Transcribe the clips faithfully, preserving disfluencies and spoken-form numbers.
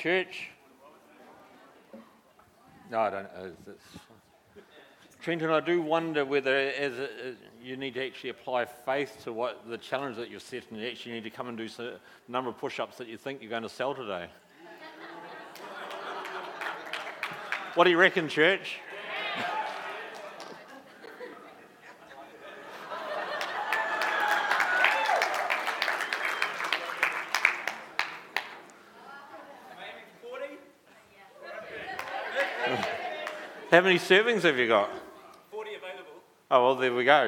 church? No, I don't know. Trenton, I do wonder whether as a, as you need to actually apply faith to what the challenge that you've set, and you actually need to come and do a number of push-ups that you think you're going to sell today. What do you reckon, church? How many servings have you got? forty available. Oh, well, there we go.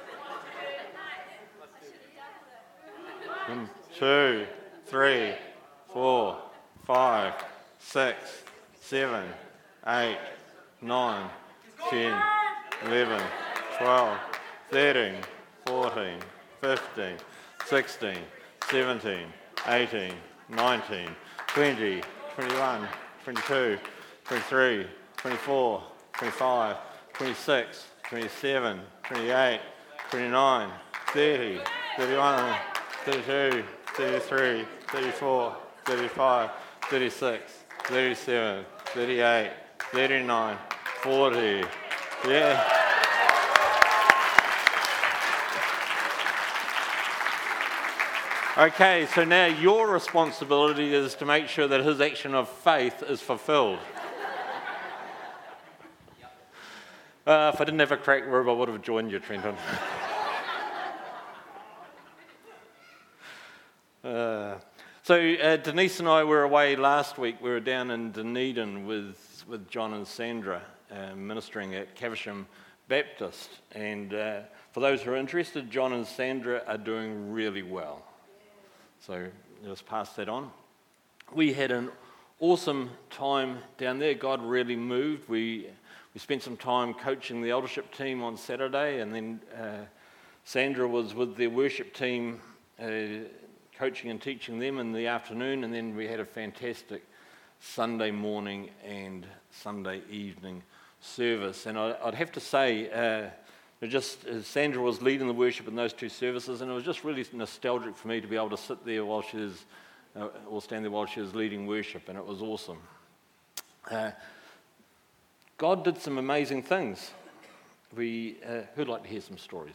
One, two, three, four, five, six, seven, eight, nine, ten, eleven, twelve, thirteen, fourteen, fifteen, sixteen, seventeen, eighteen, nineteen, twenty, twenty-one, twenty-two, twenty-three, twenty-four, twenty-five, twenty-six, twenty-seven, twenty-eight, twenty-nine, thirty, thirty-one, thirty-two, thirty-three, thirty-four, thirty-five, thirty-six, thirty-seven, thirty-eight, thirty-nine, forty. Yeah. Okay, so now your responsibility is to make sure that his action of faith is fulfilled. Uh, if I didn't have a crack rib, I would have joined you, Trenton. uh, so uh, Denise and I were away last week. We were down in Dunedin with, with John and Sandra, uh, ministering at Caversham Baptist. And uh, for those who are interested, John and Sandra are doing really well. So just pass that on. We had an awesome time down there. God really moved. We we spent some time coaching the eldership team on Saturday, and then uh, Sandra was with their worship team uh, coaching and teaching them in the afternoon, and then we had a fantastic Sunday morning and Sunday evening service. And I, I'd have to say, uh, it just uh, Sandra was leading the worship in those two services, and it was just really nostalgic for me to be able to sit there while she was, uh, or stand there while she was leading worship, and it was awesome. Uh, God did some amazing things. We, uh, who'd like to hear some stories?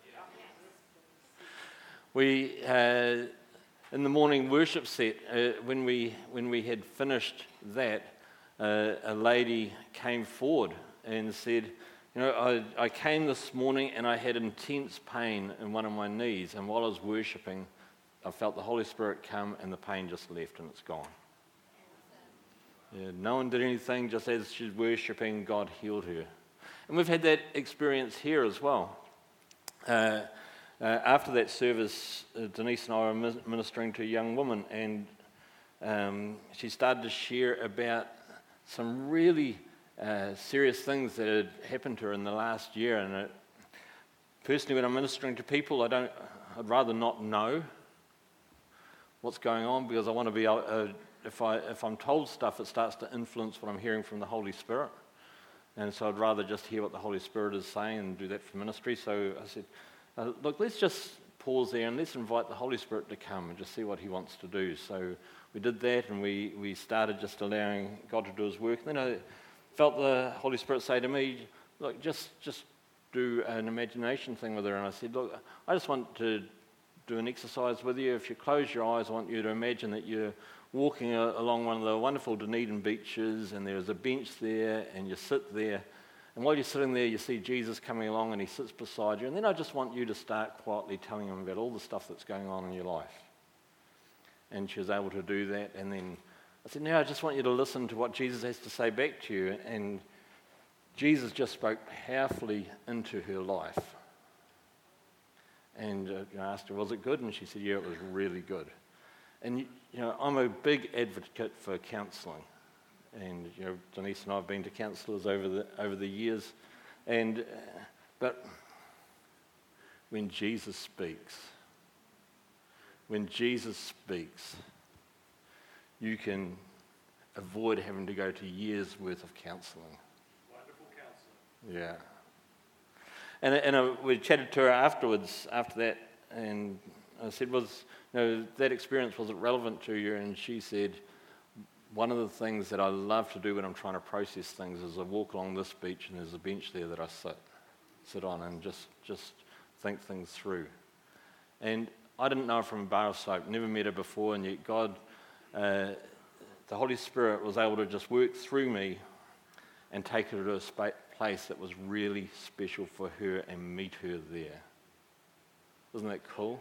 We, uh, in the morning worship set, uh, when we when we had finished that, uh, a lady came forward and said, you know, I, I came this morning and I had intense pain in one of my knees, and while I was worshipping, I felt the Holy Spirit come and the pain just left and it's gone. Yeah, no one did anything, just as she's worshipping, God healed her. And we've had that experience here as well. Uh, uh, after that service, uh, Denise and I were ministering to a young woman, and um, she started to share about some really uh, serious things that had happened to her in the last year. And it, personally, when I'm ministering to people, I don't. I'd rather not know what's going on, because I want to be able, uh, if I if I'm told stuff, it starts to influence what I'm hearing from the Holy Spirit. And so I'd rather just hear what the Holy Spirit is saying and do that for ministry. So I said, uh, look, let's just pause there and let's invite the Holy Spirit to come and just see what he wants to do. So we did that, and we, we started just allowing God to do his work. And then I felt the Holy Spirit say to me, look, just, just do an imagination thing with her. And I said, look, I just want to do an exercise with you. If you close your eyes, I want you to imagine that you're walking along one of the wonderful Dunedin beaches, and there's a bench there, and you sit there, and while you're sitting there, you see Jesus coming along, and he sits beside you, and then I just want you to start quietly telling him about all the stuff that's going on in your life. And she was able to do that, and then I said, now I just want you to listen to what Jesus has to say back to you, and Jesus just spoke powerfully into her life. And uh, I asked her, was it good? And she said, yeah, it was really good. And, you know, I'm a big advocate for counselling. And, you know, Denise and I have been to counsellors over the over the years. And, uh, but when Jesus speaks, when Jesus speaks, you can avoid having to go to years' worth of counselling. Wonderful counselling. Yeah. And, and uh, we chatted to her afterwards, after that, and I said, was, you know, that experience, was it relevant to you? And she said, one of the things that I love to do when I'm trying to process things is I walk along this beach and there's a bench there that I sit, sit on and just, just think things through. And I didn't know her from a bar of soap, never met her before, and yet God, uh, the Holy Spirit was able to just work through me and take her to a spa- place that was really special for her and meet her there. Isn't that cool?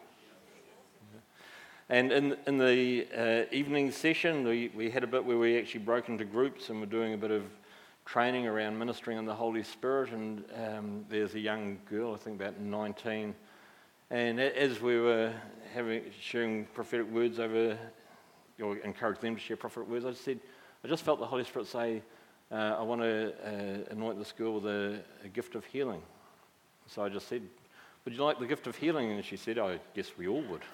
And in, in the uh, evening session, we, we had a bit where we actually broke into groups and we're doing a bit of training around ministering in the Holy Spirit. And um, there's a young girl, I think about nineteen, and as we were having sharing prophetic words over, or encourage them to share prophetic words, I said, I just felt the Holy Spirit say, uh, I want to uh, anoint this girl with a, a gift of healing. So I just said, would you like the gift of healing? And she said, I guess we all would.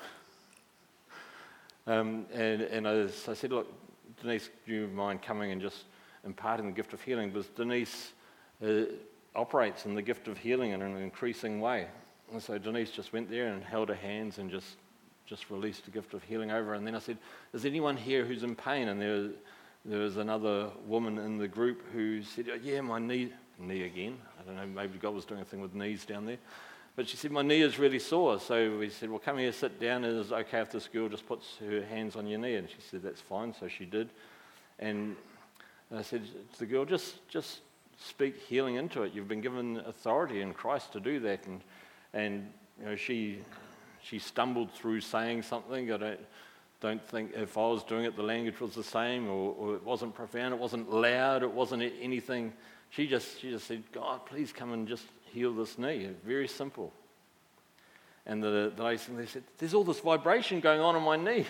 Um, and and I, so I said, look, Denise, do you mind coming and just imparting the gift of healing? Because Denise uh, operates in the gift of healing in an increasing way. And so Denise just went there and held her hands and just, just released the gift of healing over her. And then I said, is anyone here who's in pain? And there, there was another woman in the group who said, oh, yeah, my knee, knee again. I don't know, maybe God was doing a thing with knees down there. But she said, my knee is really sore. So we said, well, come here, sit down. And is it okay if this girl just puts her hands on your knee? And she said, that's fine. So she did. And I said to the girl, just just speak healing into it. You've been given authority in Christ to do that. And, and you know, she she stumbled through saying something. I don't, don't think if I was doing it, the language was the same, or, or it wasn't profound, it wasn't loud, it wasn't anything. She just she just said, God, please come and just heal this knee. Very simple. And the, the lady they said, there's all this vibration going on in my knee.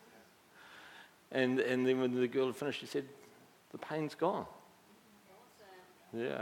And and then when the girl had finished, she said, the pain's gone. Awesome. Yeah.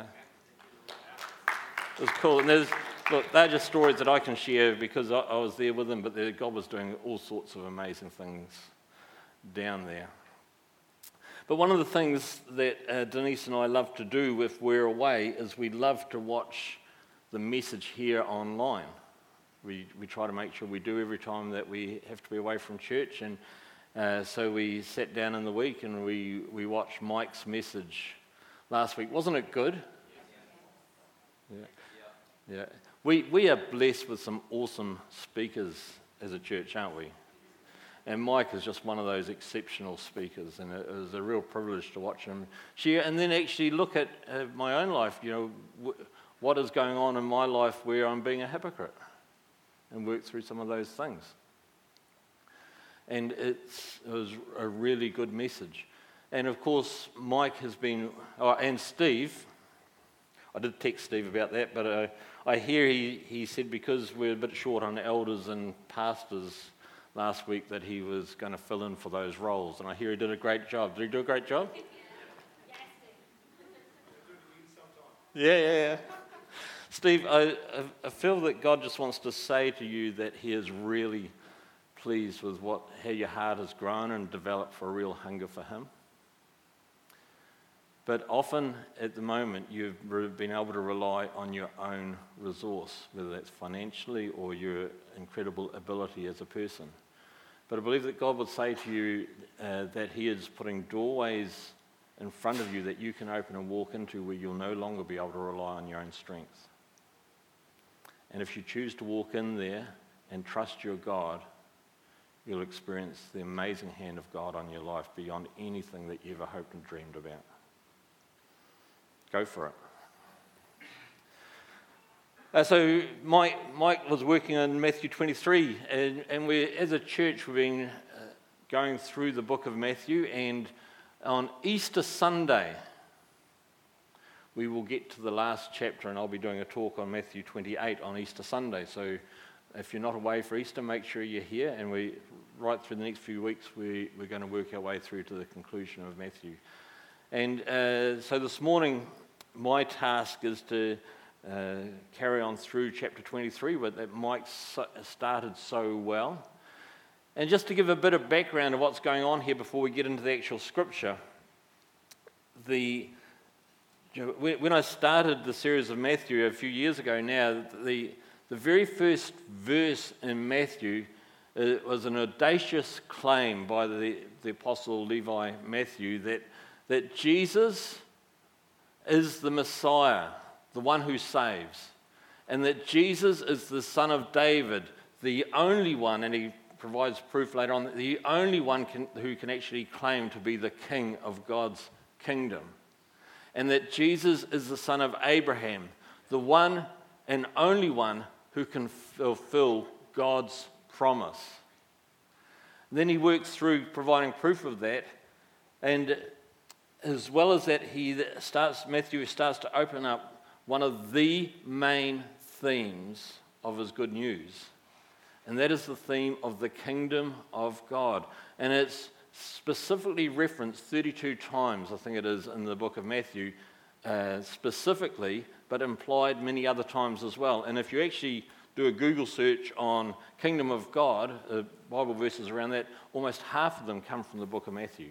It was cool. And there's, look, they're just stories that I can share because I, I was there with them, but the, God was doing all sorts of amazing things down there. But one of the things that uh, Denise and I love to do if we're away is we love to watch the message here online. We we try to make sure we do every time that we have to be away from church. And uh, so we sat down in the week and we, we watched Mike's message last week. Wasn't it good? Yeah. Yeah. We, we are blessed with some awesome speakers as a church, aren't we? And Mike is just one of those exceptional speakers, and it was a real privilege to watch him share, and then actually look at uh, my own life, you know, w- what is going on in my life where I'm being a hypocrite, and work through some of those things. And it's, it was a really good message. And of course, Mike has been, oh, and Steve, I did text Steve about that, but uh, I hear he, he said because we're a bit short on elders and pastors last week that he was going to fill in for those roles, and I hear he did a great job. Did he do a great job? Yeah, yeah, yeah. Steve, I, I feel that God just wants to say to you that he is really pleased with what how your heart has grown and developed for a real hunger for him. But often at the moment you've been able to rely on your own resource, whether that's financially or your incredible ability as a person. But I believe that God would say to you uh, that he is putting doorways in front of you that you can open and walk into where you'll no longer be able to rely on your own strength. And if you choose to walk in there and trust your God, you'll experience the amazing hand of God on your life beyond anything that you ever hoped and dreamed about. Go for it. Uh, so Mike, Mike was working on Matthew twenty-three, and, and we, as a church, we've been uh, going through the book of Matthew, and on Easter Sunday, we will get to the last chapter, and I'll be doing a talk on Matthew twenty-eight on Easter Sunday. So if you're not away for Easter, make sure you're here, and we, right through the next few weeks, we, we're going to work our way through to the conclusion of Matthew. And uh, so this morning, my task is to uh, carry on through chapter twenty-three, but that Mike so, started so well. And just to give a bit of background of what's going on here before we get into the actual scripture, the when I started the series of Matthew a few years ago now, the, the very first verse in Matthew It was an audacious claim by the, the apostle Levi Matthew that, that Jesus is the Messiah, the one who saves, and that Jesus is the son of David, the only one, and he provides proof later on, that the only one can, who can actually claim to be the king of God's kingdom. And that Jesus is the son of Abraham, the one and only one who can fulfill God's promise. Then he works through providing proof of that, and as well as that, he starts, Matthew starts to open up one of the main themes of his good news. And that is the theme of the kingdom of God. And it's specifically referenced thirty-two times, I think it is, in the book of Matthew, uh, specifically, but implied many other times as well. And if you actually do a Google search on kingdom of God, uh, Bible verses around that, almost half of them come from the book of Matthew.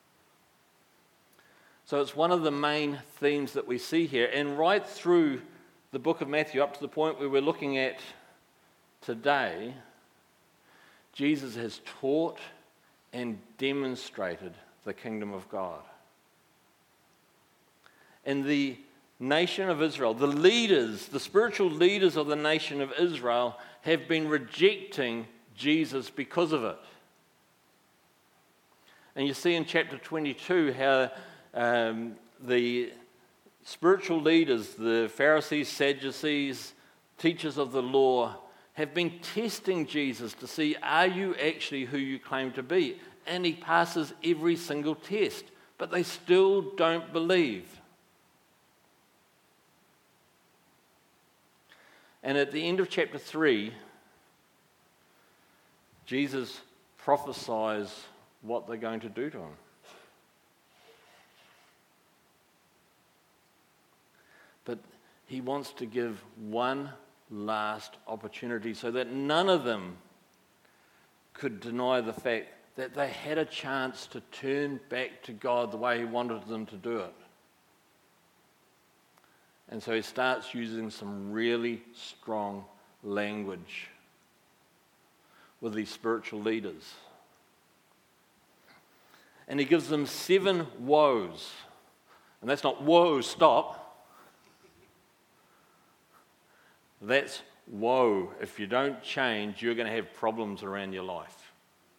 So it's one of the main themes that we see here. And right through the book of Matthew, up to the point where we're looking at today, Jesus has taught and demonstrated the kingdom of God. And the nation of Israel, the leaders, the spiritual leaders of the nation of Israel, have been rejecting Jesus because of it. And you see in chapter twenty-two how um, the spiritual leaders, the Pharisees, Sadducees, teachers of the law, have been testing Jesus to see, are you actually who you claim to be? And he passes every single test, but they still don't believe. And at the end of chapter three, Jesus prophesies what they're going to do to him. But he wants to give one last opportunity so that none of them could deny the fact that they had a chance to turn back to God the way he wanted them to do it. And so he starts using some really strong language with these spiritual leaders. And he gives them seven woes. And that's not, whoa, stop. That's, whoa, if you don't change, you're going to have problems around your life.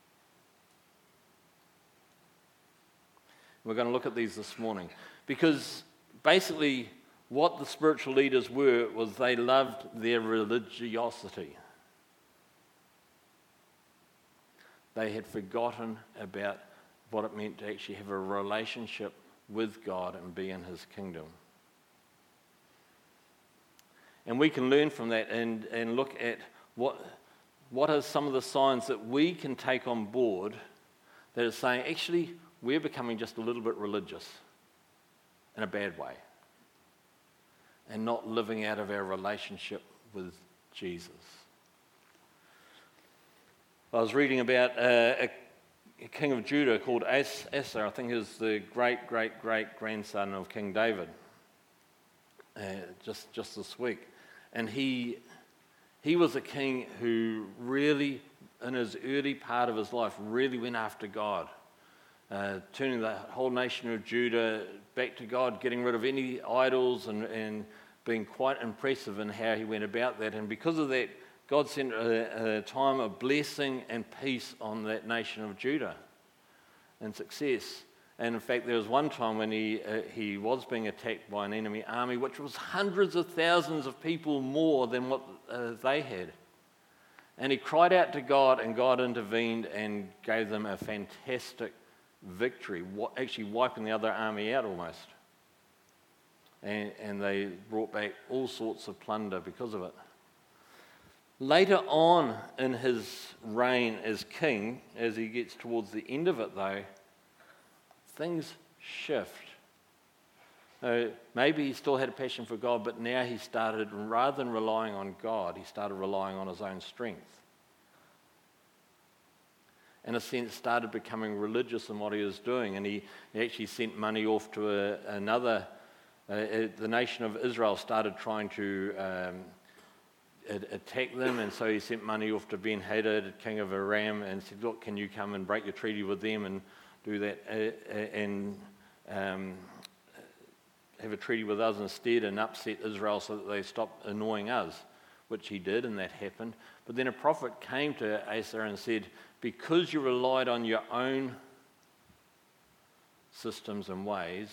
We're going to look at these this morning. Because basically, what the spiritual leaders were was they loved their religiosity. They had forgotten about what it meant to actually have a relationship with God and be in his kingdom. And we can learn from that and, and look at what, what are some of the signs that we can take on board that is saying, actually, we're becoming just a little bit religious in a bad way and not living out of our relationship with Jesus. I was reading about uh, a, a king of Judah called Asa. I think he was the great, great, great grandson of King David, uh, just, just this week. And he, he was a king who really, in his early part of his life, really went after God, uh, turning the whole nation of Judah back to God, getting rid of any idols, and, and being quite impressive in how he went about that. And because of that, God sent a, a time of blessing and peace on that nation of Judah and success. And in fact, there was one time when he uh, he was being attacked by an enemy army, which was hundreds of thousands of people more than what uh, they had. And he cried out to God, and God intervened and gave them a fantastic victory, actually wiping the other army out almost. And, and they brought back all sorts of plunder because of it. Later on in his reign as king, as he gets towards the end of it though, things shift. Uh, maybe he still had a passion for God, but now he started, rather than relying on God, he started relying on his own strength. In a sense, started becoming religious in what he was doing, and he, he actually sent money off to a, another, uh, the nation of Israel started trying to um, it attacked them, and so he sent money off to Ben-Hadad, king of Aram, and said, look, can you come and break your treaty with them and do that, uh, and um, have a treaty with us instead and upset Israel so that they stop annoying us, which he did, and that happened. But then a prophet came to Asa and said, because you relied on your own systems and ways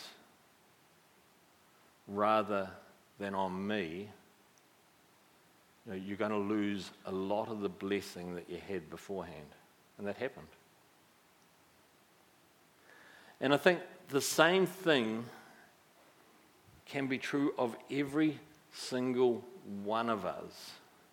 rather than on me, you know, you're going to lose a lot of the blessing that you had beforehand. And that happened. And I think the same thing can be true of every single one of us.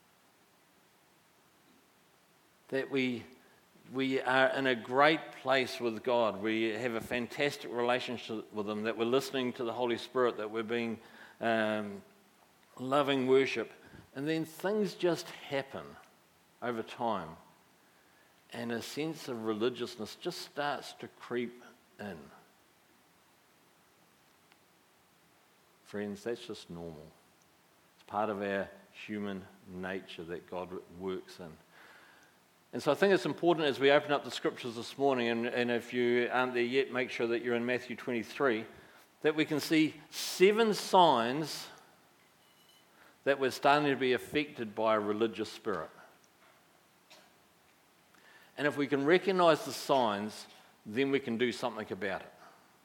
That we we are in a great place with God. We have a fantastic relationship with Him, that we're listening to the Holy Spirit, that we're being um, loving worship. And then things just happen over time. And a sense of religiousness just starts to creep in. Friends, that's just normal. It's part of our human nature that God works in. And so I think it's important as we open up the scriptures this morning, and, and if you aren't there yet, make sure that you're in Matthew twenty-three, that we can see seven signs that we're starting to be affected by a religious spirit. And if we can recognize the signs, then we can do something about it.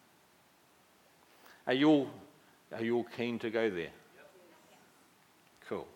Are you all, are you all keen to go there? Cool.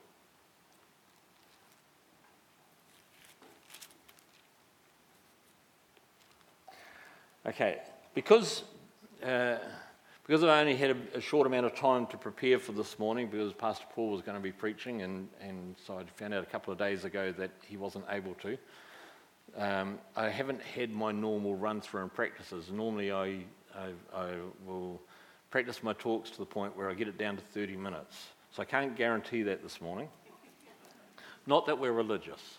Okay, because uh, because I only had a, a short amount of time to prepare for this morning, because Pastor Paul was going to be preaching, and, and so I found out a couple of days ago that he wasn't able to. Um, I haven't had my normal run through and practices. Normally I, I, I will practice my talks to the point where I get it down to thirty minutes. So I can't guarantee that this morning. Not that we're religious.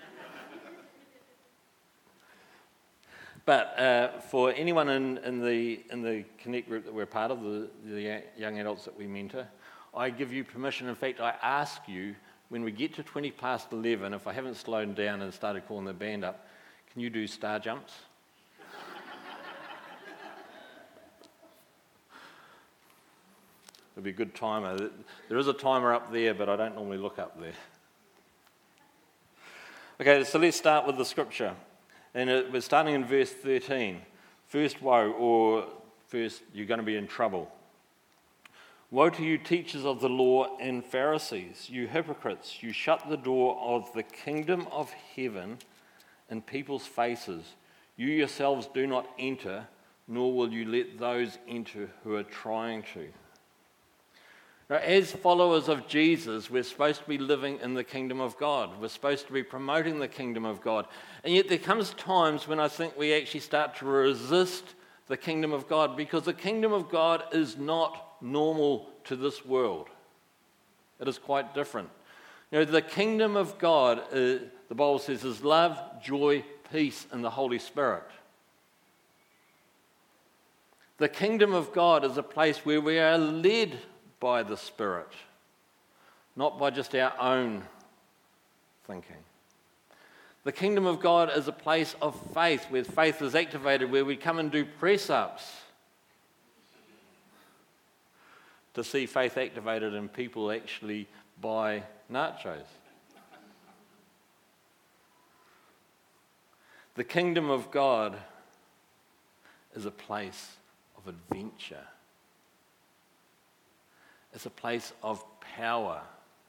But uh, for anyone in, in the in the Connect group that we're part of, the, the young adults that we mentor, I give you permission. In fact, I ask you, when we get to twenty past eleven, if I haven't slowed down and started calling the band up, can you do star jumps? It'll be a good timer. There is a timer up there, but I don't normally look up there. Okay, so let's start with the scripture. And it, we're starting in verse thirteen. First woe, or first you're going to be in trouble. Woe to you, teachers of the law and Pharisees, you hypocrites! You shut the door of the kingdom of heaven in people's faces. You yourselves do not enter, nor will you let those enter who are trying to. Now, as followers of Jesus, we're supposed to be living in the kingdom of God. We're supposed to be promoting the kingdom of God. And yet there comes times when I think we actually start to resist the kingdom of God, because the kingdom of God is not normal to this world. It is quite different. You know, the kingdom of God, uh, the Bible says, is love, joy, peace, and the Holy Spirit. The kingdom of God is a place where we are led by the Spirit, not by just our own thinking. The kingdom of God is a place of faith, where faith is activated, where we come and do press-ups to see faith activated and people actually buy nachos. The kingdom of God is a place of adventure. It's a place of power.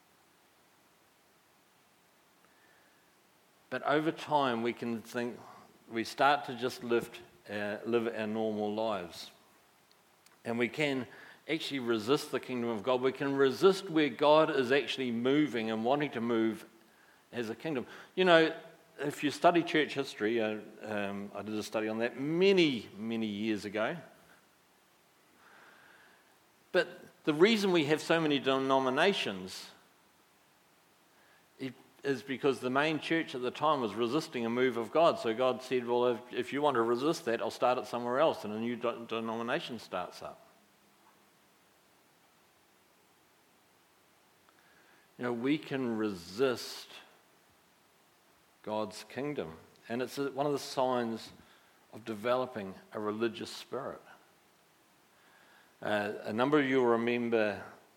But over time, we can think, we start to just live, uh, live our normal lives. And we can actually resist the kingdom of God. We can resist where God is actually moving and wanting to move as a kingdom. You know, if you study church history, uh, um, I did a study on that many, many years ago. But the reason we have so many denominations is because the main church at the time was resisting a move of God. So God said, well, if, if you want to resist that, I'll start it somewhere else, and a new de- denomination starts up. you know, we can resist God's kingdom. And it's one of the signs of developing a religious spirit. Uh, a number of you will remember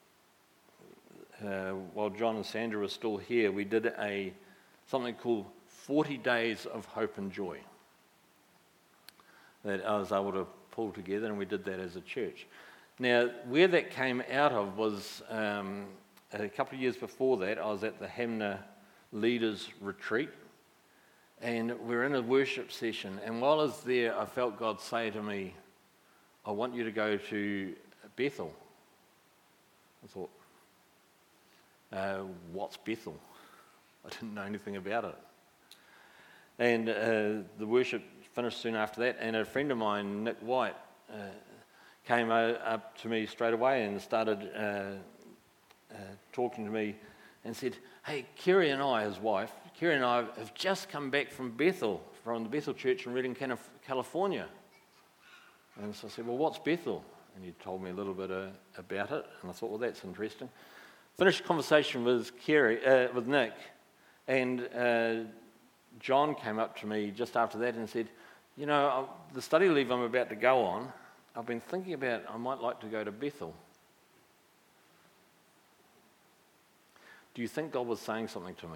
uh, while John and Sandra were still here, we did a something called forty days of hope and joy that I was able to pull together, and we did that as a church. Now, where that came out of was um, a couple of years before that, I was at the Hamner Leaders Retreat, and we were in a worship session, and while I was there, I felt God say to me, I want you to go to Bethel. I thought, uh, what's Bethel? I didn't know anything about it. And uh, the worship finished soon after that, and a friend of mine, Nick White, uh, came uh, up to me straight away and started uh, uh, talking to me and said, hey, Kerry and I, his wife, Kerry and I have just come back from Bethel, from the Bethel Church in Redding, California. And so I said, well, what's Bethel? And he told me a little bit uh, about it, and I thought, well, that's interesting. Finished the conversation with Kerry, uh, with Nick, and uh, John came up to me just after that and said, you know, the study leave I'm about to go on, I've been thinking about I might like to go to Bethel. Do you think God was saying something to me?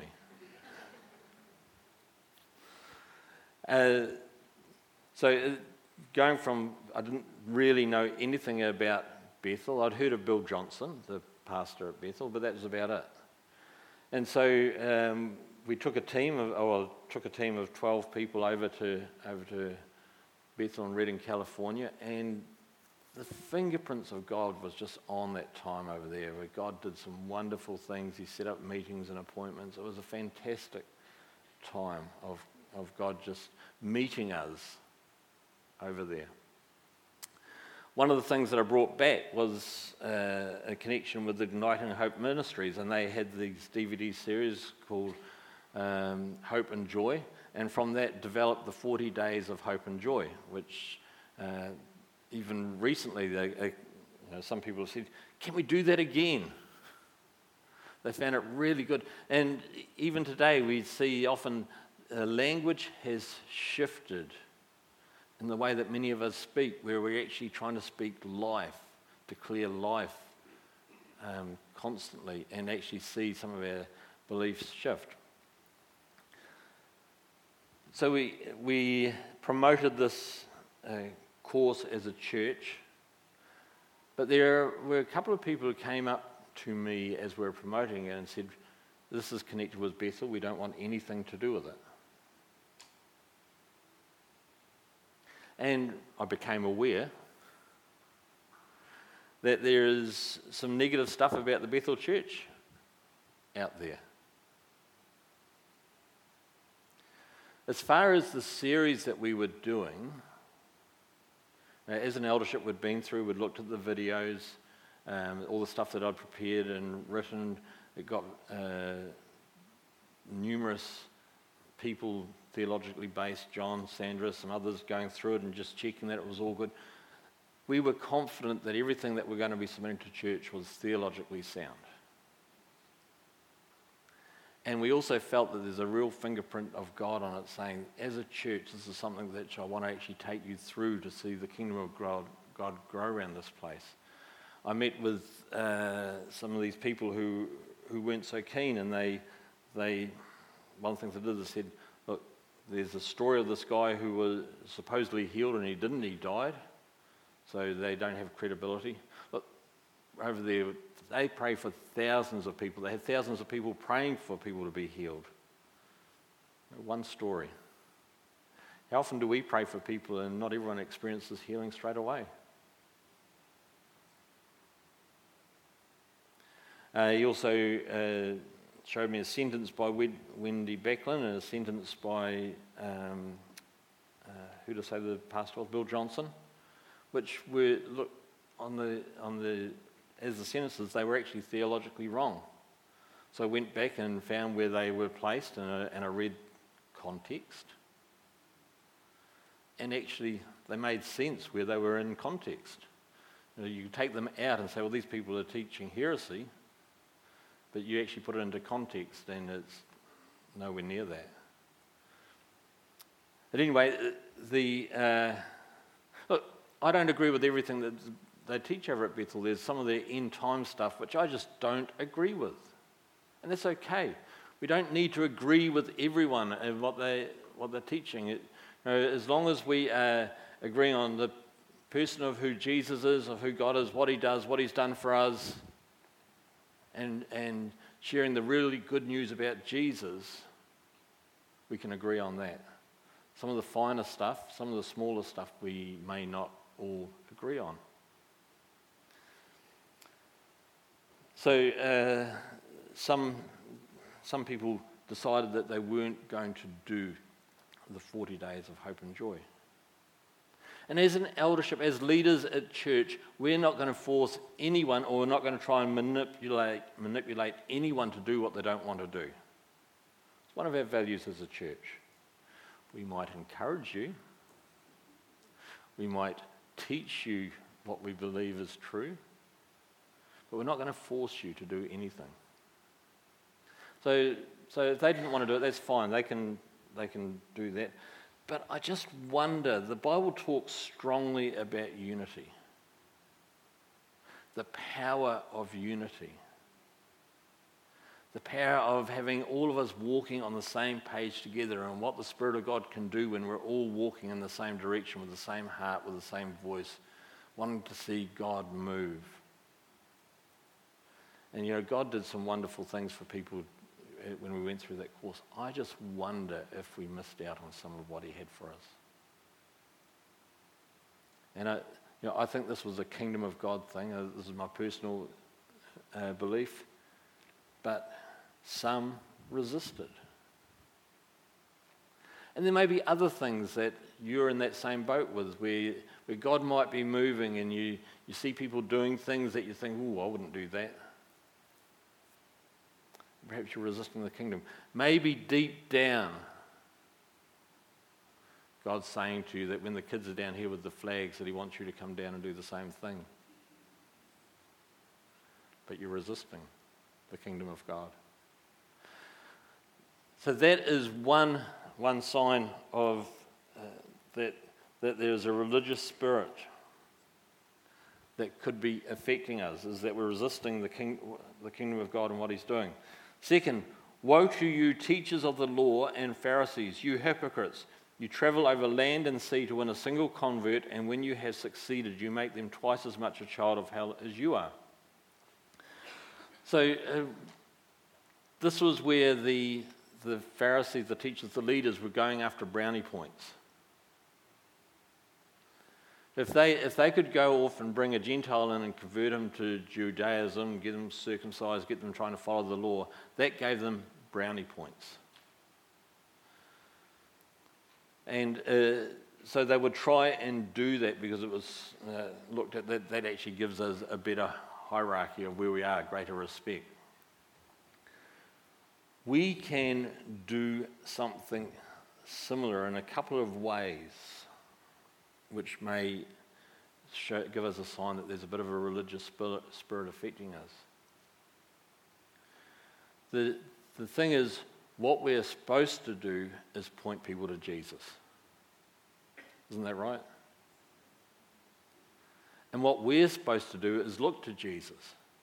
uh, so uh, going from, I didn't really know anything about Bethel. I'd heard of Bill Johnson, the pastor at Bethel, but that was about it. And so um, we took a team of, oh, I took a team of twelve people over to over to Bethel in Redding, California, and the fingerprints of God was just on that time over there, where God did some wonderful things. He set up meetings and appointments. It was a fantastic time of of God just meeting us over there. One of the things that I brought back was uh, a connection with the Igniting Hope Ministries, and they had these D V D series called um, Hope and Joy, and from that developed the forty Days of Hope and Joy, which uh, even recently, they, uh, you know, some people have said, can we do that again? They found it really good. And even today we see often uh, language has shifted in the way that many of us speak, where we're actually trying to speak life, declare life um, constantly, and actually see some of our beliefs shift. So we we promoted this uh, course as a church, but there were a couple of people who came up to me as we were promoting it and said, this is connected with Bethel, we don't want anything to do with it. And I became aware that there is some negative stuff about the Bethel Church out there. As far as the series that we were doing, as an eldership we'd been through, we'd looked at the videos, um, all the stuff that I'd prepared and written. It got uh, numerous people, theologically based, John, Sandra, some others going through it and just checking that it was all good. We were confident that everything that we're going to be submitting to church was theologically sound. And we also felt that there's a real fingerprint of God on it, saying, as a church, this is something that I want to actually take you through to see the kingdom of God, God grow around this place. I met with uh, some of these people who, who weren't so keen, and they, they, one of the things they did, they said, look, there's a story of this guy who was supposedly healed and he didn't, he died, so they don't have credibility. Look, over there, they pray for thousands of people. They have thousands of people praying for people to be healed. One story. How often do we pray for people and not everyone experiences healing straight away? Uh, he also uh, showed me a sentence by Wendy Becklin and a sentence by, um, uh, who to say the pastor was, Bill Johnson, which were, look, on the on the as the sentences, they were actually theologically wrong. So I went back and found where they were placed, and I, and I read context. And actually, they made sense where they were in context. You know, you take them out and say, well, these people are teaching heresy. But you actually put it into context and it's nowhere near that. But anyway, the uh, look, I don't agree with everything that they teach over at Bethel. There's some of their end time stuff which I just don't agree with. And that's okay. We don't need to agree with everyone and what, they, what they're teaching. It, you know, as long as we uh, agree on the person of who Jesus is, of who God is, what he does, what he's done for us, and, and sharing the really good news about Jesus, we can agree on that. Some of the finer stuff, some of the smaller stuff we may not all agree on. So uh, some, some people decided that they weren't going to do the forty days of hope and joy. And as an eldership, as leaders at church, we're not going to force anyone, or we're not going to try and manipulate, manipulate anyone to do what they don't want to do. It's one of our values as a church. We might encourage you. We might teach you what we believe is true. But we're not going to force you to do anything. So, so if they didn't want to do it, that's fine. They can, they can do that. But I just wonder, the Bible talks strongly about unity. The power of unity. The power of having all of us walking on the same page together, and what the Spirit of God can do when we're all walking in the same direction with the same heart, with the same voice, wanting to see God move. And you know, God did some wonderful things for people when we went through that course. I just wonder if we missed out on some of what he had for us. And I, you know, I think this was a kingdom of God thing. Uh, this is my personal uh, belief. But some resisted. And there may be other things that you're in that same boat with, where, where God might be moving and you, you see people doing things that you think, oh, I wouldn't do that. Perhaps you're resisting the kingdom. Maybe deep down, God's saying to you that when the kids are down here with the flags, that he wants you to come down and do the same thing. But you're resisting the kingdom of God. So that is one, one sign of uh, that, that there's a religious spirit that could be affecting us, is that we're resisting the, king, the kingdom of God and what he's doing. Second, woe to you, teachers of the law and Pharisees, you hypocrites! You travel over land and sea to win a single convert, and when you have succeeded, you make them twice as much a child of hell as you are. So uh, this was where the, the Pharisees, the teachers, the leaders were going after brownie points. If they, if they could go off and bring a Gentile in and convert him to Judaism, get them circumcised, get them trying to follow the law, that gave them brownie points. And uh, so they would try and do that because it was uh, looked at that, that actually gives us a better hierarchy of where we are, greater respect. We can do something similar in a couple of ways, which may show, give us a sign that there's a bit of a religious spirit, spirit affecting us. The, the thing is, what we're supposed to do is point people to Jesus. Isn't that right? And what we're supposed to do is look to Jesus.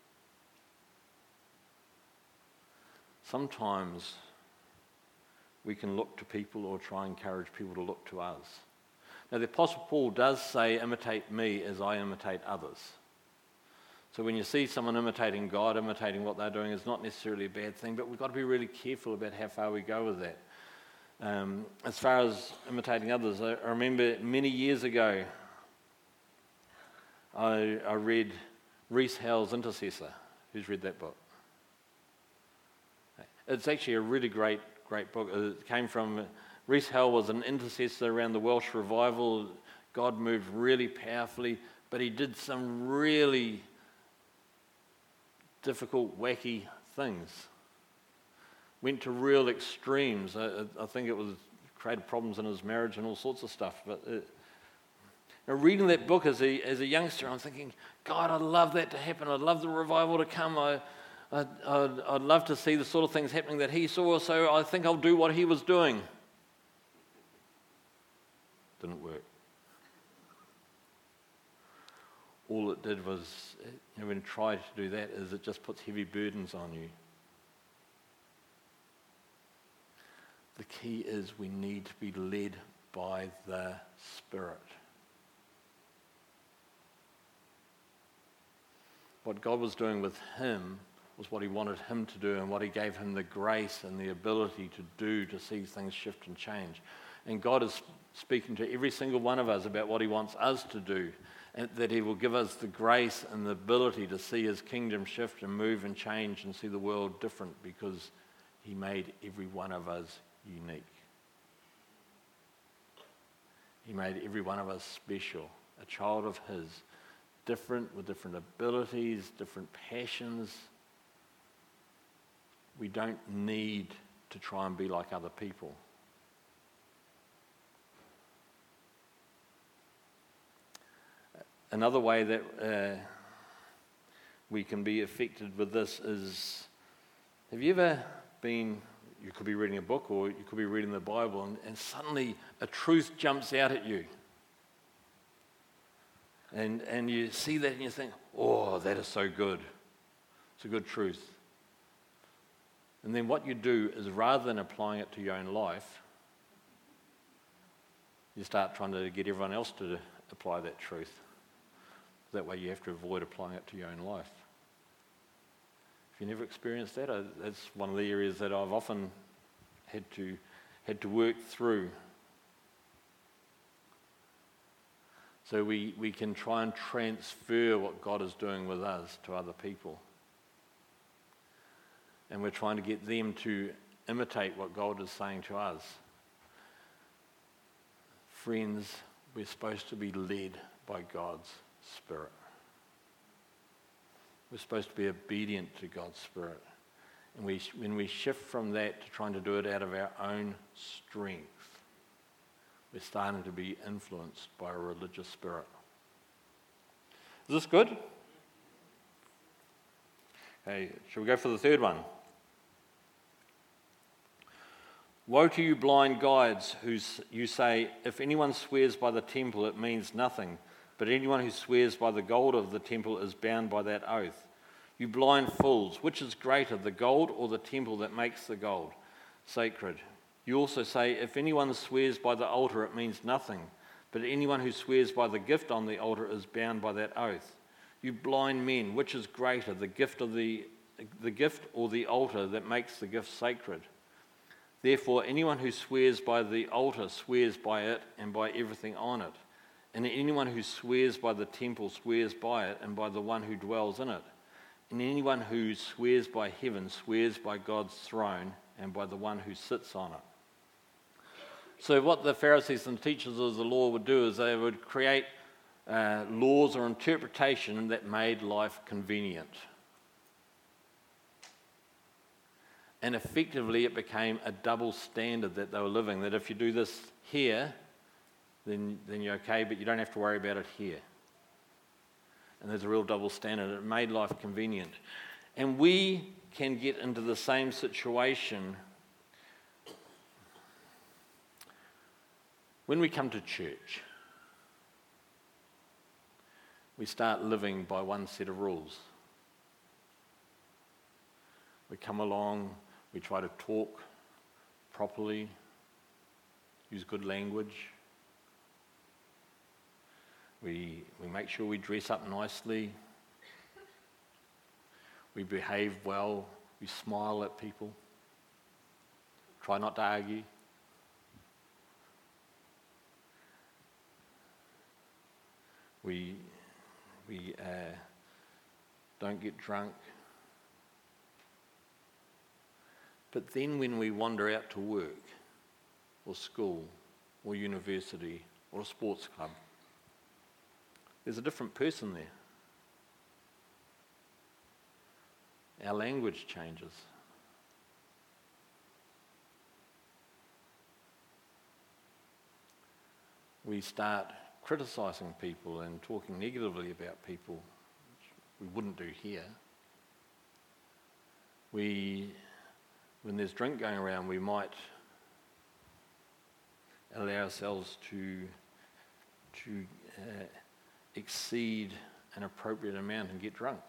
Sometimes we can look to people or try and encourage people to look to us. Now, the Apostle Paul does say, imitate me as I imitate others. So when you see someone imitating God, imitating what they're doing is not necessarily a bad thing, but we've got to be really careful about how far we go with that. Um, as far as imitating others, I, I remember many years ago, I, I read Rees Howells' Intercessor. Who's read that book? It's actually a really great, great book. It came from... Rees Howells was an intercessor around the Welsh revival. God moved really powerfully, but he did some really difficult, wacky things. Went to real extremes. I, I think it was created problems in his marriage and all sorts of stuff. But it, now reading that book as a as a youngster, I'm thinking, God, I'd love that to happen. I'd love the revival to come. I I'd, I'd, I'd love to see the sort of things happening that he saw, so I think I'll do what he was doing. Didn't work. All it did was, you know, when it tried to do that, is it just puts heavy burdens on you. The key is we need to be led by the Spirit. What God was doing with him was what he wanted him to do and what he gave him the grace and the ability to do to see things shift and change. And God is speaking to every single one of us about what he wants us to do, and that he will give us the grace and the ability to see his kingdom shift and move and change and see the world different, because he made every one of us unique. He made every one of us special, a child of his, different, with different abilities, different passions. We don't need to try and be like other people. Another way that uh, we can be affected with this is, have you ever been, you could be reading a book or you could be reading the Bible, and, and suddenly a truth jumps out at you. And, and you see that and you think, oh, that is so good. It's a good truth. And then what you do is, rather than applying it to your own life, you start trying to get everyone else to apply that truth. That way you have to avoid applying it to your own life. If you never experienced that, that's one of the areas that I've often had to had to work through. So we, we can try and transfer what God is doing with us to other people. And we're trying to get them to imitate what God is saying to us. Friends, we're supposed to be led by God's Spirit. We're supposed to be obedient to God's Spirit. And we, when we shift from that to trying to do it out of our own strength, we're starting to be influenced by a religious spirit. Is this good? Okay, shall we go for the third one? Woe to you blind guides who you say, if anyone swears by the temple, it means nothing. But anyone who swears by the gold of the temple is bound by that oath. You blind fools, which is greater, the gold or the temple that makes the gold sacred? You also say, if anyone swears by the altar, it means nothing. But anyone who swears by the gift on the altar is bound by that oath. You blind men, which is greater, the gift of the the gift or the altar that makes the gift sacred? Therefore, anyone who swears by the altar swears by it and by everything on it. And anyone who swears by the temple swears by it and by the one who dwells in it. And anyone who swears by heaven swears by God's throne and by the one who sits on it. So what the Pharisees and teachers of the law would do is they would create uh, laws or interpretation that made life convenient. And effectively it became a double standard that they were living, that if you do this here, then, then you're okay, but you don't have to worry about it here. And there's a real double standard. It made life convenient. And we can get into the same situation when we come to church. We start living by one set of rules. We come along, we try to talk properly, use good language. We, we make sure we dress up nicely. We behave well. We smile at people. Try not to argue. We, we uh, don't get drunk. But then when we wander out to work or school or university or a sports club, there's a different person there. Our language changes. We start criticising people and talking negatively about people, which we wouldn't do here. we, when there's drink going around, we might allow ourselves to, to uh, exceed an appropriate amount and get drunk.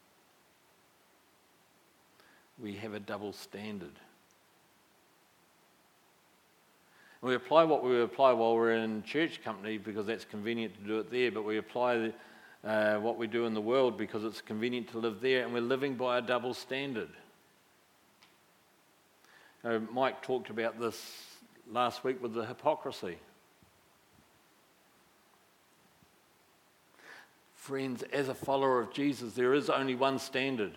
We have a double standard. We apply what we apply while we're in church company because that's convenient to do it there, but we apply the, uh, what we do in the world because it's convenient to live there, and we're living by a double standard. Uh, Mike talked about this last week with the hypocrisy. Friends, as a follower of Jesus, there is only one standard.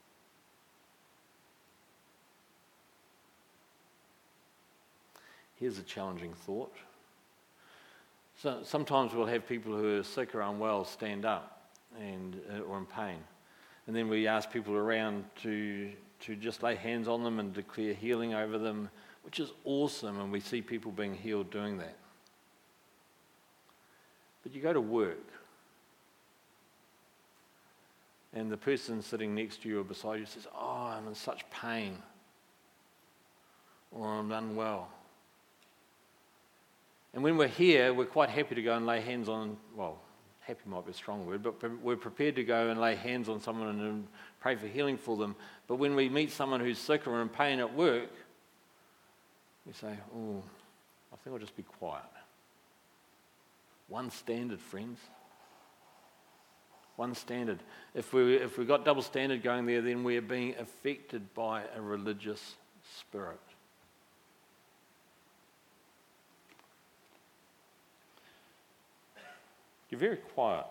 Here's a challenging thought. So sometimes we'll have people who are sick or unwell stand up and uh, or in pain. And then we ask people around to, to just lay hands on them and declare healing over them, which is awesome, and we see people being healed doing that. But you go to work, and the person sitting next to you or beside you says, "Oh, I'm in such pain," or "I'm unwell." And when we're here, we're quite happy to go and lay hands on, well, happy might be a strong word, but we're prepared to go and lay hands on someone and pray for healing for them. But when we meet someone who's sick or in pain at work, we say, "Oh, I think I'll just be quiet." One standard, friends. One standard. If we if we've got double standard going there, then we're being affected by a religious spirit. You're very quiet.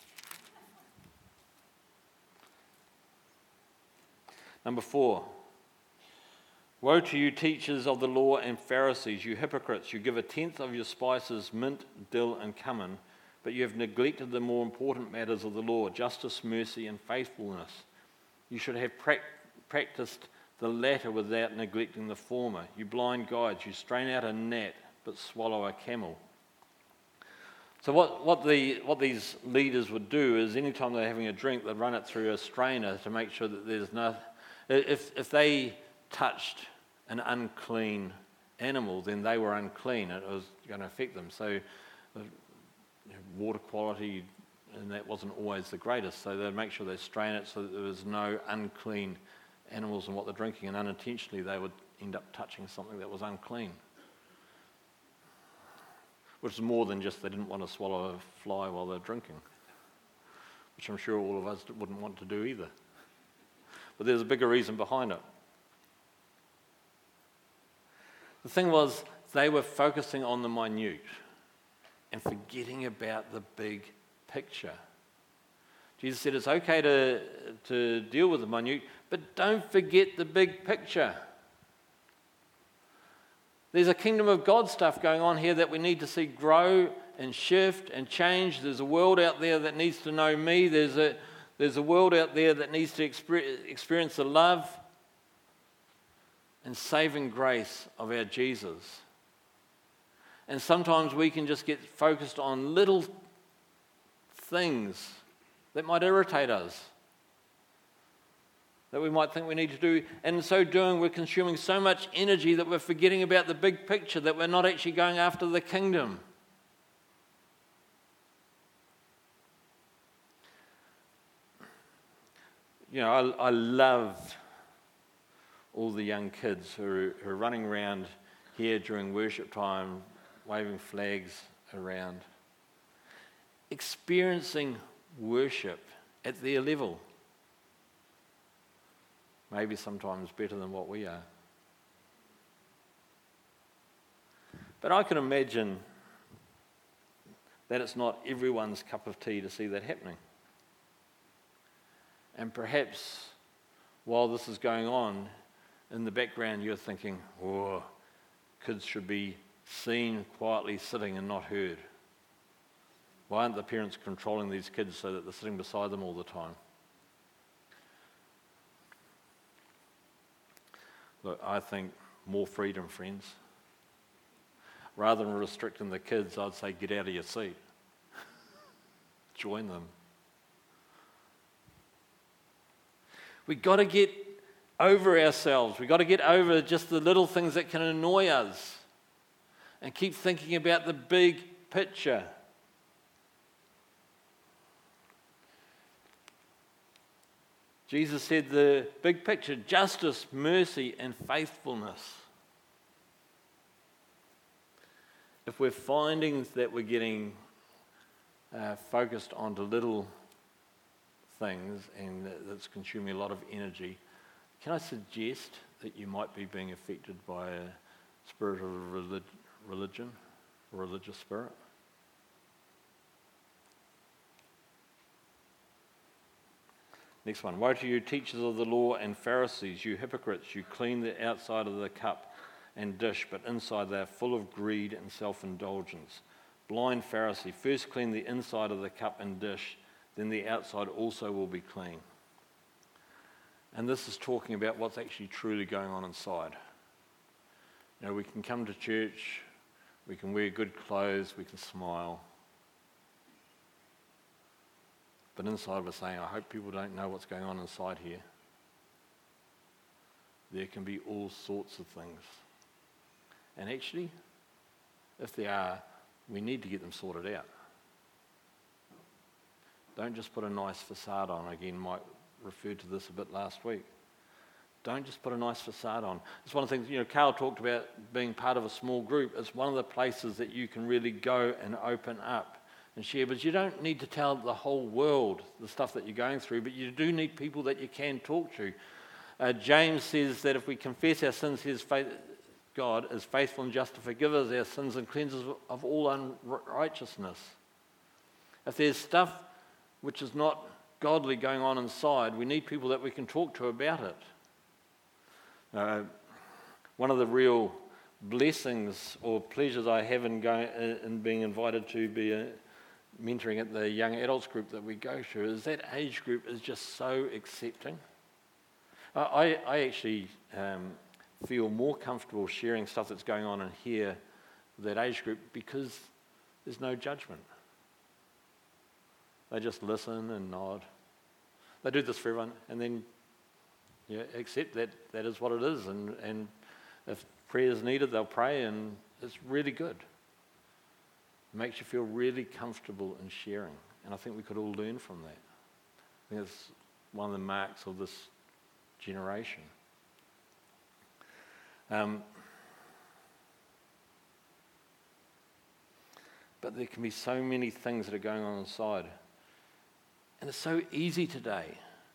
Number four. Woe to you, teachers of the law and Pharisees, you hypocrites! You give a tenth of your spices, mint, dill, and cumin, but you have neglected the more important matters of the law, justice, mercy, and faithfulness. You should have pra- practiced the latter without neglecting the former. You blind guides, you strain out a gnat, but swallow a camel. So what, what, the, what these leaders would do is anytime they're having a drink, they'd run it through a strainer to make sure that there's no... If, if they touched an unclean animal, then they were unclean. It was going to affect them. So uh, water quality, and that wasn't always the greatest. So they'd make sure they strain it so that there was no unclean animals in what they're drinking, and unintentionally they would end up touching something that was unclean. Which is more than just they didn't want to swallow a fly while they're drinking, which I'm sure all of us wouldn't want to do either. But there's a bigger reason behind it. The thing was, they were focusing on the minute and forgetting about the big picture. Jesus said it's okay to, to deal with the minute, but don't forget the big picture. There's a kingdom of God stuff going on here that we need to see grow and shift and change. There's a world out there that needs to know me. There's a, there's a world out there that needs to exper- experience the love and saving grace of our Jesus. And sometimes we can just get focused on little things that might irritate us, that we might think we need to do. And in so doing, we're consuming so much energy that we're forgetting about the big picture, that we're not actually going after the kingdom. You know, I, I love all the young kids who are, who are running around here during worship time, waving flags around, experiencing worship at their level. Maybe sometimes better than what we are. But I can imagine that it's not everyone's cup of tea to see that happening. And perhaps while this is going on, in the background you're thinking, oh, kids should be seen quietly sitting and not heard. Why aren't the parents controlling these kids so that they're sitting beside them all the time? Look, I think more freedom, friends. Rather than restricting the kids, I'd say get out of your seat. Join them. We've got to get over ourselves. We've got to get over just the little things that can annoy us and keep thinking about the big picture. Jesus said the big picture: justice, mercy, and faithfulness. If we're finding that we're getting uh, focused onto little things and that's consuming a lot of energy, can I suggest that you might be being affected by a spirit of relig- religion, a religious spirit? Next one. Woe to you, teachers of the law and Pharisees, you hypocrites! You clean the outside of the cup and dish, but inside they are full of greed and self-indulgence. Blind Pharisee, first clean the inside of the cup and dish, then the outside also will be clean. And this is talking about what's actually truly going on inside. You know, we can come to church, we can wear good clothes, we can smile. But inside we're saying, I hope people don't know what's going on inside here. There can be all sorts of things. And actually, if there are, we need to get them sorted out. Don't just put a nice facade on. Again, Mike referred to this a bit last week. Don't just put a nice facade on. It's one of the things, you know, Carl talked about being part of a small group. It's one of the places that you can really go and open up and share. But you don't need to tell the whole world the stuff that you're going through, but you do need people that you can talk to. Uh, James says that if we confess our sins, his faith, God is faithful and just to forgive us our sins and cleanse us of all unrighteousness. If there's stuff which is not godly going on inside, we need people that we can talk to about it. Uh, one of the real blessings or pleasures I have in, going, in being invited to be a, mentoring at the young adults group that we go to is that age group is just so accepting. I, I actually um, feel more comfortable sharing stuff that's going on in here with that age group because there's no judgment. They just listen and nod. They do this for everyone, and then yeah, accept that that is what it is. And, and if prayer is needed, they'll pray, and it's really good. It makes you feel really comfortable in sharing, and I think we could all learn from that. I think it's one of the marks of this generation. Um, but there can be so many things that are going on inside. And it's so easy today.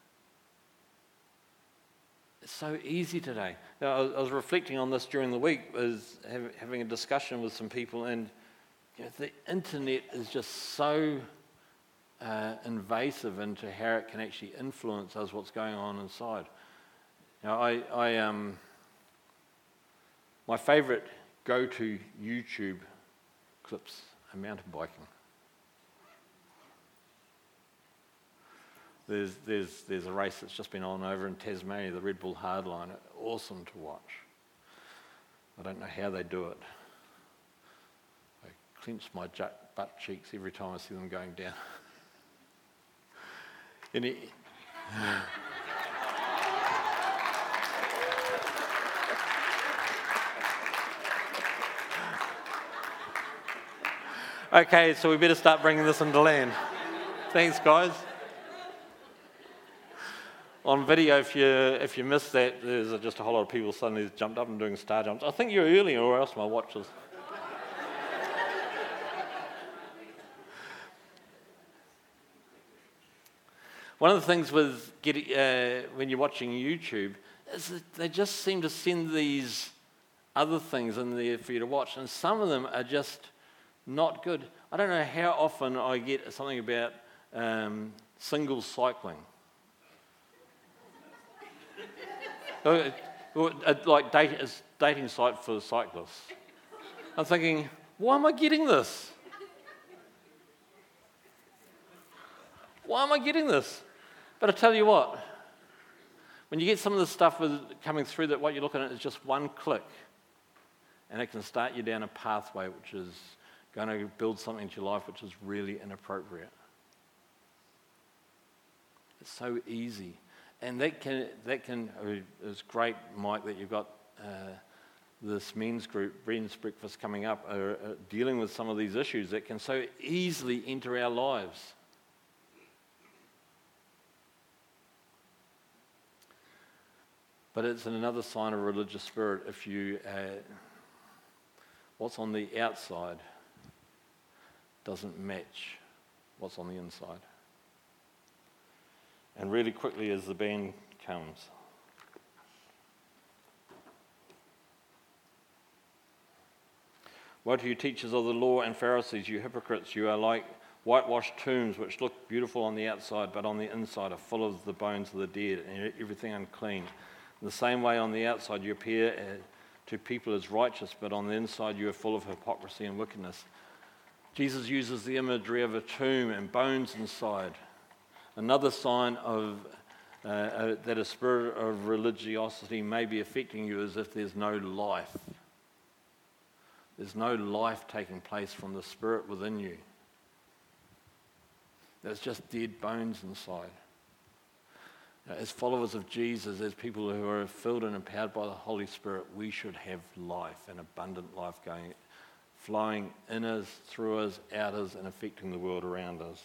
It's so easy today. Now, I, was, I was reflecting on this during the week, was have, having a discussion with some people, and you know, the internet is just so uh, invasive into how it can actually influence us, what's going on inside. Now, I, I um, my favourite go-to YouTube clips are mountain biking. There's, there's, there's a race that's just been on over in Tasmania, the Red Bull Hardline. Awesome to watch. I don't know how they do it. I clench my butt cheeks every time I see them going down. Any... Okay, so we better start bringing this into land. Thanks, guys. On video, if you if you missed that, there's just a whole lot of people suddenly jumped up and doing star jumps. I think you're early, or else my watch is. One of the things with getting, uh, when you're watching YouTube is that they just seem to send these other things in there for you to watch, and some of them are just not good. I don't know how often I get something about um, single cycling. Like dating, a dating site for cyclists. I'm thinking, why am I getting this? Why am I getting this? But I tell you what, when you get some of the stuff with coming through, that what you're looking at is just one click, and it can start you down a pathway which is going to build something into your life which is really inappropriate. It's so easy. and that can, that can, it's great, Mike, that you've got uh, this men's group, men's breakfast coming up, uh, uh, dealing with some of these issues that can so easily enter our lives. But it's another sign of religious spirit if you, uh, what's on the outside doesn't match what's on the inside. And really quickly as the band comes. Woe to you, teachers of the law and Pharisees, you hypocrites, you are like whitewashed tombs which look beautiful on the outside, but on the inside are full of the bones of the dead and everything unclean. In the same way on the outside you appear to people as righteous, but on the inside you are full of hypocrisy and wickedness. Jesus uses the imagery of a tomb and bones inside. Another sign of uh, uh, that a spirit of religiosity may be affecting you is if there's no life. There's no life taking place from the spirit within you. There's just dead bones inside. As followers of Jesus, as people who are filled and empowered by the Holy Spirit, we should have life, an abundant life going, flowing in us, through us, out us, and affecting the world around us.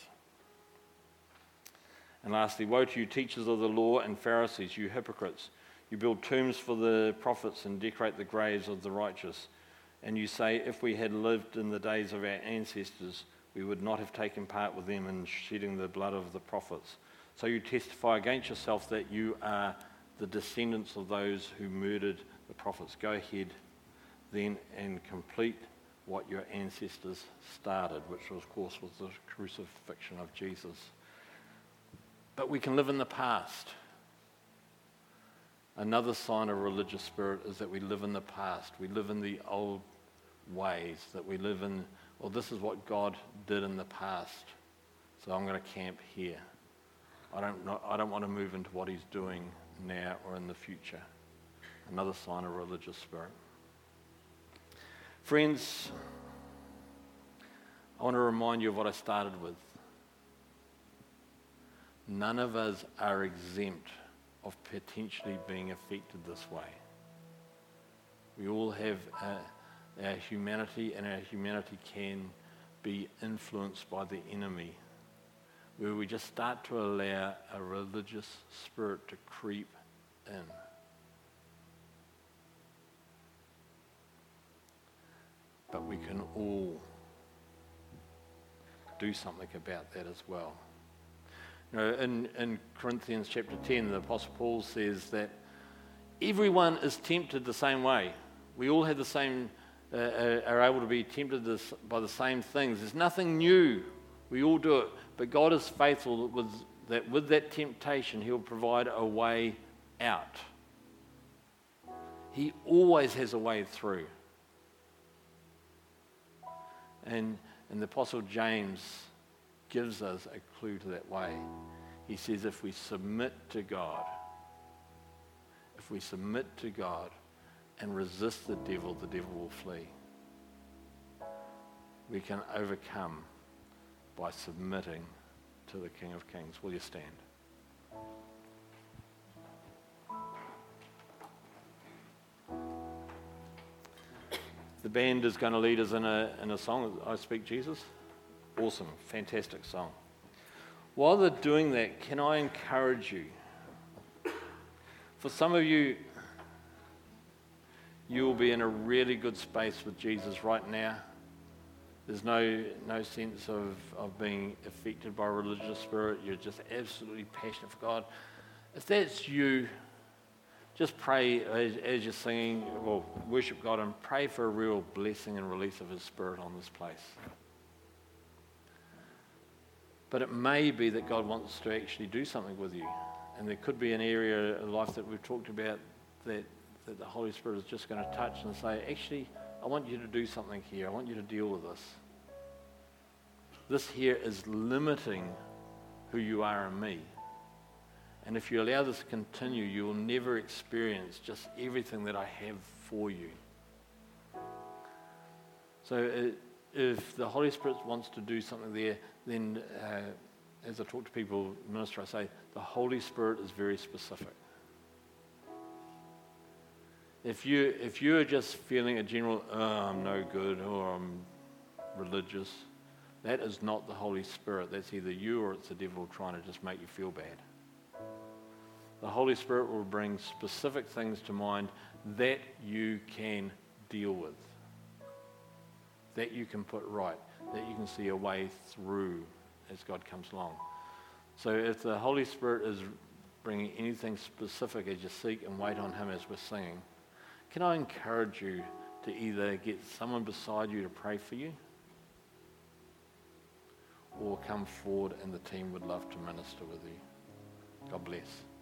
And lastly, woe to you, teachers of the law and Pharisees, you hypocrites! You build tombs for the prophets and decorate the graves of the righteous. And you say, if we had lived in the days of our ancestors, we would not have taken part with them in shedding the blood of the prophets. So you testify against yourself that you are the descendants of those who murdered the prophets. Go ahead then and complete what your ancestors started, which of course was the crucifixion of Jesus. But we can live in the past. Another sign of religious spirit is that we live in the past. We live in the old ways, that we live in, well, this is what God did in the past, so I'm going to camp here. I don't know, I don't want to move into what he's doing now or in the future. Another sign of religious spirit. Friends, I want to remind you of what I started with. None of us are exempt of potentially being affected this way. We all have uh, our humanity, and our humanity can be influenced by the enemy, where we just start to allow a religious spirit to creep in. But we can all do something about that as well. You know, in, in Corinthians chapter ten, the Apostle Paul says that everyone is tempted the same way. We all have the same, uh, are able to be tempted this, by the same things. There's nothing new. We all do it. But God is faithful with that with that temptation, he'll provide a way out. He always has a way through. And, and the Apostle James gives us a clue to that way. He says if we submit to God, if we submit to God and resist the devil, the devil will flee. We can overcome by submitting to the King of Kings. Will you stand? The band is going to lead us in a, in a song, I Speak Jesus. Awesome, fantastic song. While they're doing that, can I encourage you? For some of you, you will be in a really good space with Jesus right now. There's no no sense of, of being affected by a religious spirit. You're just absolutely passionate for God. If that's you, just pray as, as you're singing, well, worship God and pray for a real blessing and release of His Spirit on this place. But it may be that God wants to actually do something with you. And there could be an area of life that we've talked about that, that the Holy Spirit is just going to touch and say, actually, I want you to do something here. I want you to deal with this. This here is limiting who you are and me. And if you allow this to continue, you will never experience just everything that I have for you. So uh, if the Holy Spirit wants to do something there, then uh, as I talk to people, minister, I say, the Holy Spirit is very specific. If you if you're just feeling a general, oh, I'm no good, or I'm religious, that is not the Holy Spirit. That's either you or it's the devil trying to just make you feel bad. The Holy Spirit will bring specific things to mind that you can deal with, that you can put right, that you can see a way through as God comes along. So if the Holy Spirit is bringing anything specific as you seek and wait on him as we're singing, can I encourage you to either get someone beside you to pray for you, or come forward and the team would love to minister with you. God bless.